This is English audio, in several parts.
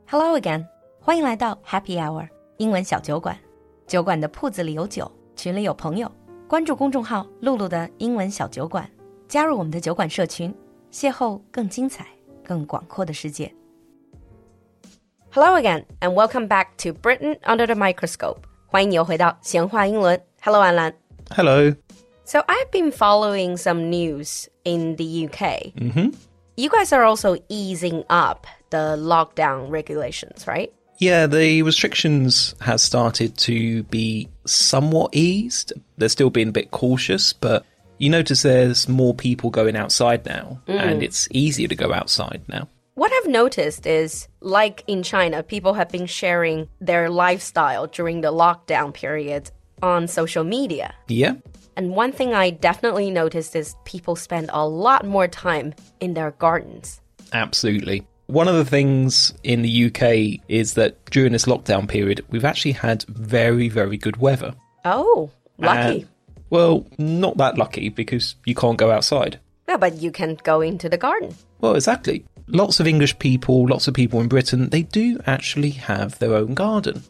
Hello again， 欢迎来到 Happy Hour 英文小酒馆。酒馆的铺子里有酒，群里有朋友。关注公众号露露的英文小酒馆，加入我们的酒馆社群，邂逅更精彩、更广阔的世界。Hello again, and welcome back to Britain Under the Microscope. 欢迎你又回到闲话英伦。Hello, 安兰。 Hello. So I've been following some news in the UK. Mm-hmm. You guys are also easing up the lockdown regulations, right? Yeah, the restrictions have started to be somewhat eased. They're still being a bit cautious, but you notice there's more people going outside now, and it's easier to go outside now. What I've noticed is, like in China, people have been sharing their lifestyle during the lockdown period on social media. Yeah. And one thing I definitely noticed is people spend a lot more time in their gardens. Absolutely. One of the things in the UK is that during this lockdown period, we've actually had very, very good weather. Oh, lucky. Well, not that lucky because you can't go outside. Yeah, but you can go into the garden. Well, exactly. Lots of English people, lots of people in Britain, they do actually have their own garden.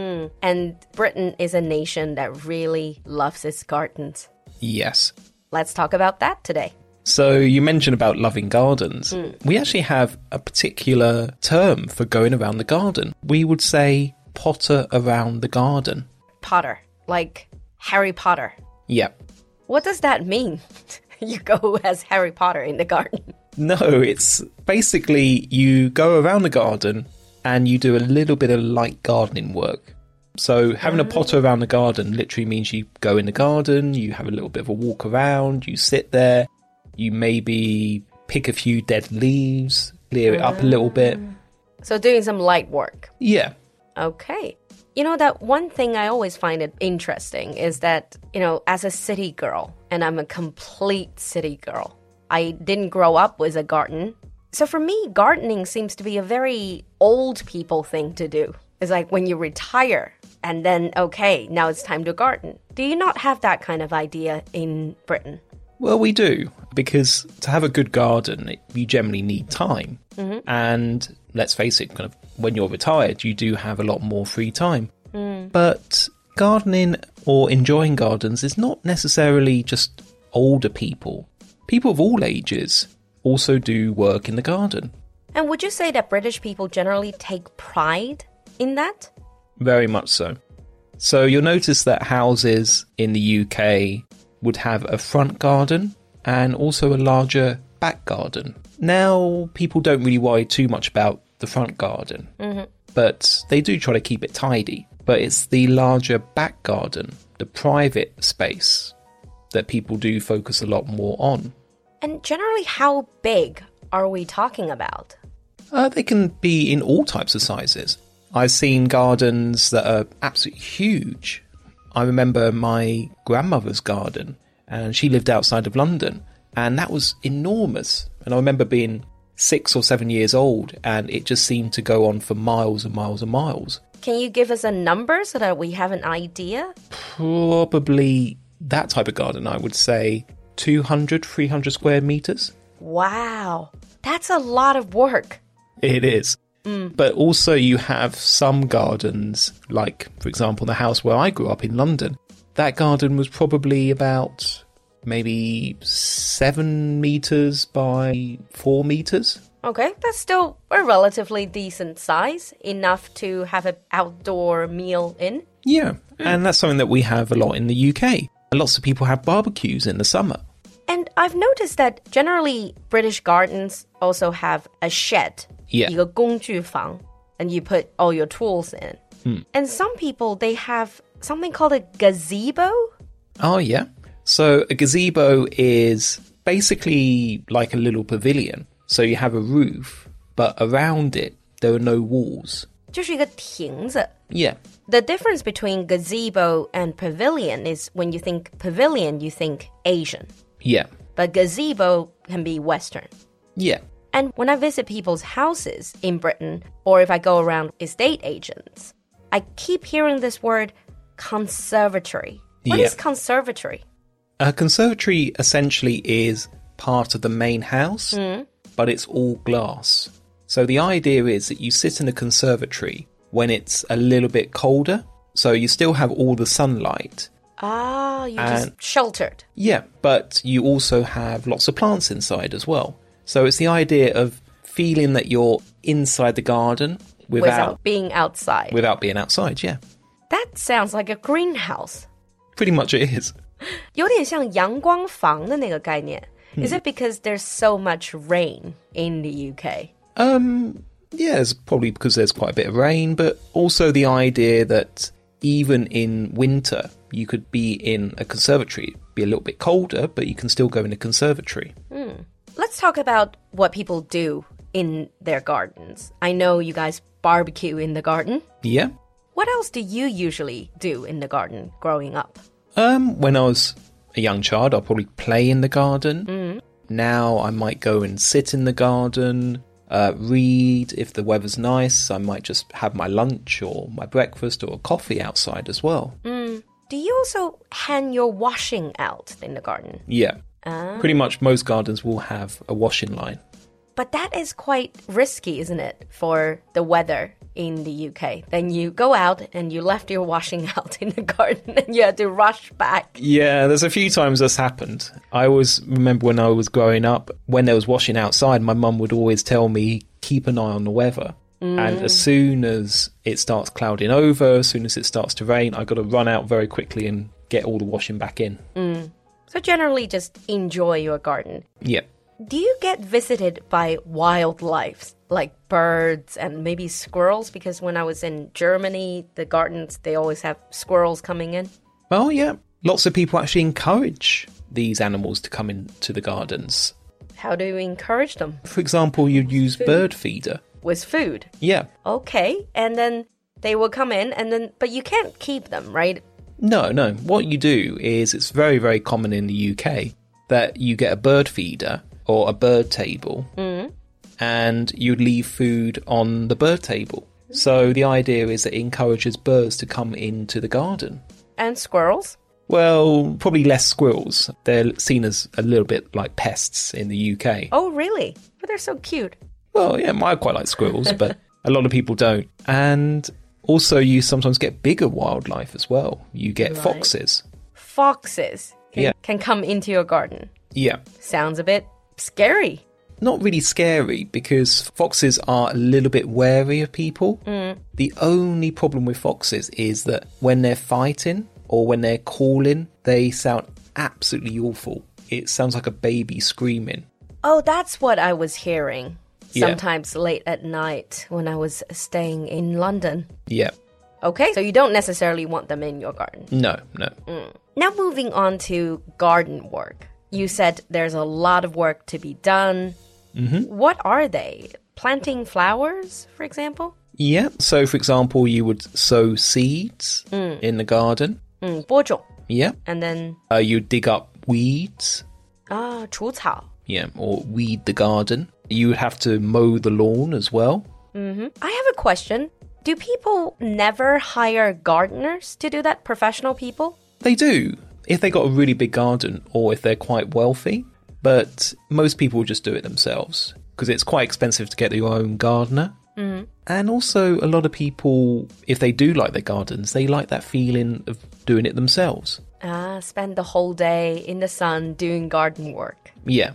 And Britain is a nation that really loves its gardens. Yes. Let's talk about that today. So you mentioned about loving gardens. We actually have a particular term for going around the garden. We would say potter around the garden. Potter, like Harry Potter. Yeah. What does that mean? You go as Harry Potter in the garden. No, it's basically you go around the garden and you do a little bit of light gardening work. So having a potter around the garden literally means you go in the garden, you have a little bit of a walk around, you sit there, you maybe pick a few dead leaves, clear it up a little bit. So doing some light work. Yeah. Okay. You know, that one thing I always find it interesting is that, you know, as a city girl, and I'm a complete city girl, I didn't grow up with a garden. So for me, gardening seems to be a very old people thing to do. It's like when you retire and then, okay, now it's time to garden. Do you not have that kind of idea in Britain? Well, we do, because to have a good garden, you generally need time. And let's face it, kind of when you're retired, you do have a lot more free time. But gardening or enjoying gardens is not necessarily just older people. People of all ages also do work in the garden. And would you say that British people generally take pride in that? Very much so. So you'll notice that houses in the UK would have a front garden and also a larger back garden. Now, people don't really worry too much about the front garden, but they do try to keep it tidy. But it's the larger back garden, the private space, that people do focus a lot more on. And generally, how big are we talking about? They can be in all types of sizes. I've seen gardens that are absolutely huge. I remember my grandmother's garden, and she lived outside of London, and that was enormous. And I remember being 6 or 7 years old, and it just seemed to go on for miles and miles and miles. Can you give us a number so that we have an idea? Probably that type of garden, I would say 200, 300 square meters. Wow, that's a lot of work. It is. But also you have some gardens, like, for example, the house where I grew up in London. That garden was probably about maybe 7 meters by 4 meters. Okay, that's still a relatively decent size, enough to have an outdoor meal in. Yeah, and that's something that we have a lot in the UK. Lots of people have barbecues in the summer. And I've noticed that generally British gardens also have a shed. Yeah. 一个工具房, and you put all your tools in. And some people, they have something called a gazebo. Oh, yeah. So a gazebo is basically like a little pavilion. So you have a roof, but around it, there are no walls. 就是一个亭子. Yeah. The difference between gazebo and pavilion is when you think pavilion, you think Asian. Yeah. But gazebo can be Western. Yeah. And when I visit people's houses in Britain, or if I go around estate agents, I keep hearing this word conservatory. What is conservatory? A conservatory essentially is part of the main house, but it's all glass. So the idea is that you sit in a conservatory when it's a little bit colder, so you still have all the sunlight. Ah, you're just sheltered. Yeah, but you also have lots of plants inside as well. So it's the idea of feeling that you're inside the garden without being outside. Without being outside, yeah. That sounds like a greenhouse. Pretty much it is. 有点像阳光房的那个概念. Is it because there's so much rain in the UK? Yeah, it's probably because there's quite a bit of rain, but also the idea that even in winter, you could be in a conservatory. It'd be a little bit colder, but you can still go in a conservatory. Let's talk about what people do in their gardens. I know you guys barbecue in the garden. Yeah. What else do you usually do in the garden growing up? When I was a young child, I'll probably play in the garden. Now I might go and sit in the garden, read. If the weather's nice, I might just have my lunch or my breakfast or coffee outside as well. Do you also hang your washing out in the garden? Yeah. Pretty much most gardens will have a washing line. But that is quite risky, isn't it, for the weather in the UK? Then you go out and you left your washing out in the garden and you had to rush back. Yeah, there's a few times that's happened. I always remember when I was growing up, when there was washing outside, my mum would always tell me, keep an eye on the weather. And as soon as it starts clouding over, as soon as it starts to rain, I've got to run out very quickly and get all the washing back in. So generally just enjoy your garden. Yeah. Do you get visited by wildlife, like birds and maybe squirrels? Because when I was in Germany, the gardens, they always have squirrels coming in. Oh, yeah. Lots of people actually encourage these animals to come into the gardens. How do you encourage them? For example, you'd use bird feeder. With food? Yeah. Okay, and then they will come in, but you can't keep them, right? No. What you do is, it's very, very common in the UK that you get a bird feeder or a bird table and you'd leave food on the bird table. So the idea is that it encourages birds to come into the garden. And squirrels? Well, probably less squirrels. They're seen as a little bit like pests in the UK. Oh, really? But they're so cute. Well, yeah, I quite like squirrels, but a lot of people don't. And also you sometimes get bigger wildlife as well. You get foxes. Foxes can come into your garden. Yeah. Sounds a bit scary. Not really scary, because foxes are a little bit wary of people. The only problem with foxes is that when they're fighting or when they're calling, they sound absolutely awful. It sounds like a baby screaming. Oh, that's what I was hearing. Sometimes late at night when I was staying in London. Yeah. Okay, so you don't necessarily want them in your garden. No. Now moving on to garden work. You said there's a lot of work to be done. What are they? Planting flowers, for example? Yeah, so for example, you would sow seeds in the garden. 播种. Yeah. And then? You dig up weeds. 除草. Yeah, or weed the garden. You would have to mow the lawn as well. I have a question. Do people never hire gardeners to do that, professional people? They do, if they got a really big garden or if they're quite wealthy. But most people just do it themselves because it's quite expensive to get your own gardener. And also a lot of people, if they do like their gardens, they like that feeling of doing it themselves. Spend the whole day in the sun doing garden work. Yeah.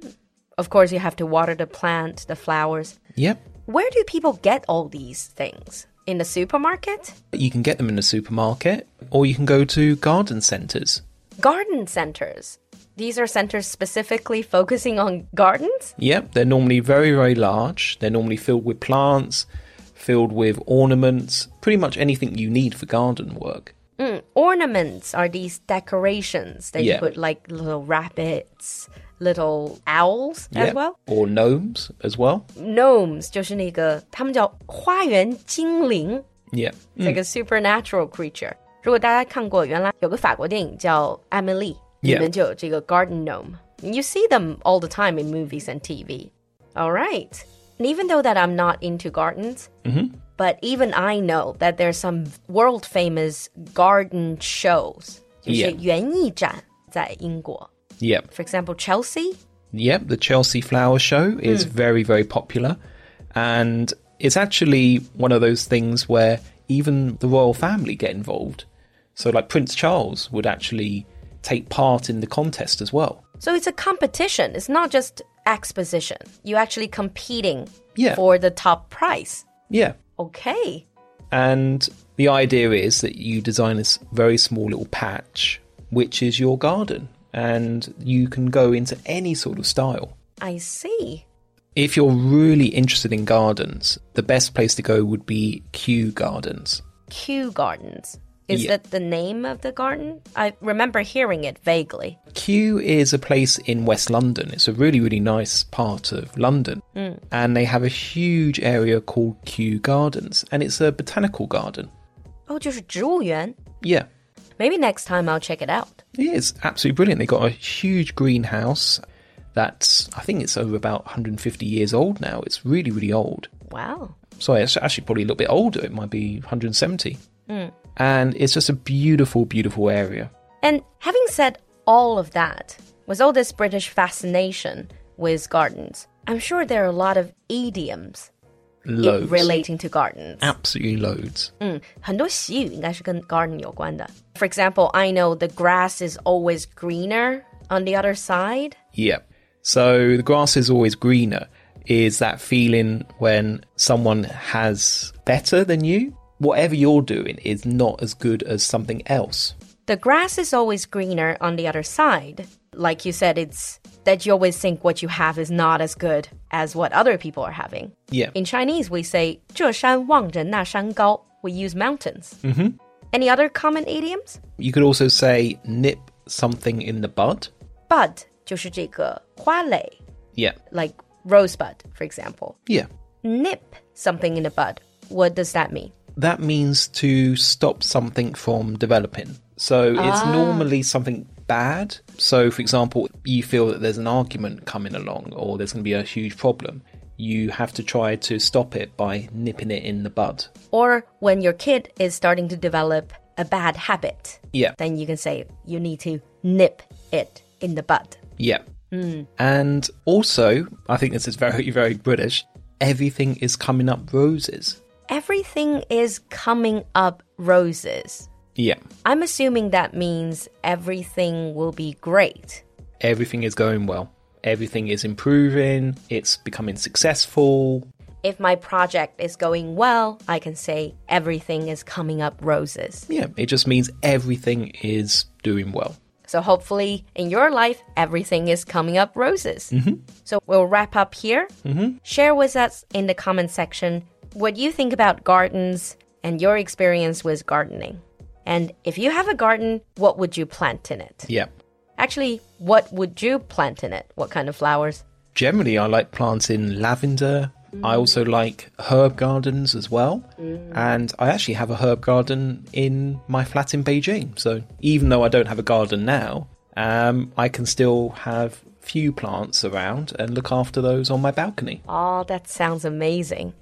Of course, you have to water the plant, the flowers. Yep. Where do people get all these things? In the supermarket? You can get them in the supermarket, or you can go to garden centres. Garden centres? These are centres specifically focusing on gardens? Yep, they're normally very, very large. They're normally filled with plants, filled with ornaments, pretty much anything you need for garden work. Ornaments are these decorations that you put like little rabbits, little owls as well? Or gnomes as well. Gnomes 就是那个他们叫花园精灵 Yeah. It's like a supernatural creature. 如果大家看过原来有个法国电影叫艾蜜莉 里面就有这个 garden gnome. You see them all the time in movies and TV. All right. And even though that I'm not into gardens, but even I know that there's some world famous garden shows. 就是园艺展在英国 Yep. For example, Chelsea. Yep, the Chelsea Flower Show is very, very popular. And it's actually one of those things where even the royal family get involved. So like Prince Charles would actually take part in the contest as well. So it's a competition. It's not just exposition. You're actually competing Yeah. for the top prize. Yeah. Okay. And the idea is that you design this very small little patch, which is your garden. And you can go into any sort of style. I see. If you're really interested in gardens, the best place to go would be Kew Gardens. Kew Gardens. Is Yeah. that the name of the garden? I remember hearing it vaguely. Kew is a place in West London. It's a really, really nice part of London. And they have a huge area called Kew Gardens. And it's a botanical garden. Oh, 就是植物园. Yeah, Maybe next time I'll check it out. it is absolutely brilliant. They've got a huge greenhouse that's, I think it's over about 150 years old now. It's really, really old. Wow. Sorry, it's actually probably a little bit older. It might be 170. And it's just a beautiful, beautiful area. And having said all of that, with all this British fascination with gardens, I'm sure there are a lot of idioms Loads. relating to gardens. Absolutely loads. 很多习语应该是跟 garden 有关的. For example, I know the grass is always greener on the other side. Yeah. So the grass is always greener is that feeling when someone has better than you. Whatever you're doing is not as good as something else. The grass is always greener on the other side. Like you said, it's that you always think what you have is not as good as what other people are having. Yeah. In Chinese, we say 这山望着那山高. We use mountains. Any other common idioms? You could also say nip something in the bud. Bud 就是这个花蕾, Yeah. like rosebud, for example. Yeah. Nip something in the bud. What does that mean? That means to stop something from developing. So it's normally something bad. So, for example, you feel that there's an argument coming along or there's going to be a huge problem. You have to try to stop it by nipping it in the bud. Or when your kid is starting to develop a bad habit, Yeah. then you can say you need to nip it in the bud. Yeah. And also, I think this is very, very British, everything is coming up roses. Everything is coming up roses. Yeah. I'm assuming that means everything will be great. Everything is going well. Everything is improving. It's becoming successful. If my project is going well, I can say everything is coming up roses. Yeah, it just means everything is doing well. So hopefully in your life, everything is coming up roses. So we'll wrap up here. Share with us in the comment section what you think about gardens and your experience with gardening. And if you have a garden, what would you plant in it? Yeah. Actually, what would you plant in it? What kind of flowers? Generally, I like planting lavender. I also like herb gardens as well. And I actually have a herb garden in my flat in Beijing. So even though I don't have a garden now, I can still have few plants around and look after those on my balcony. Oh, that sounds amazing.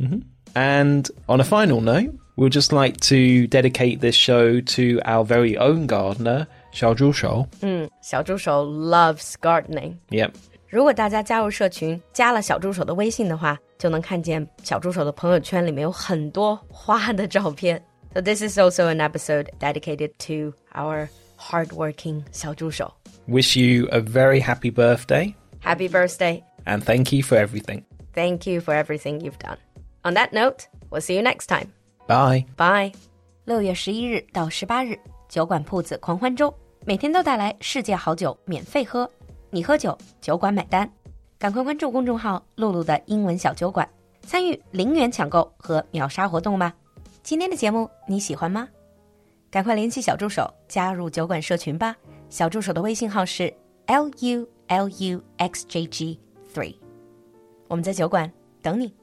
And on a final note, we'd just like to dedicate this show to our very own gardener, Xiao Zhu Shou. 小助手 loves gardening. Yep. 如果大家加入社群，加了小助手的微信的话，就能看见小助手的朋友圈里面有很多花的照片。So this is also an episode dedicated to our hardworking 小助手. Wish you a very happy birthday. Happy birthday. And thank you for everything. Thank you for everything you've done. On that note, we'll see you next time. Bye. Bye. 6月11日到18日，酒馆铺子狂欢周，每天都带来世界好酒免费喝，你喝酒，酒馆买单。赶快关注公众号“露露的英文小酒馆”，参与0元抢购和秒杀活动吧。今天的节目你喜欢吗？赶快联系小助手加入酒馆社群吧。小助手的微信号是 LULUXJG3。我们在酒馆等你。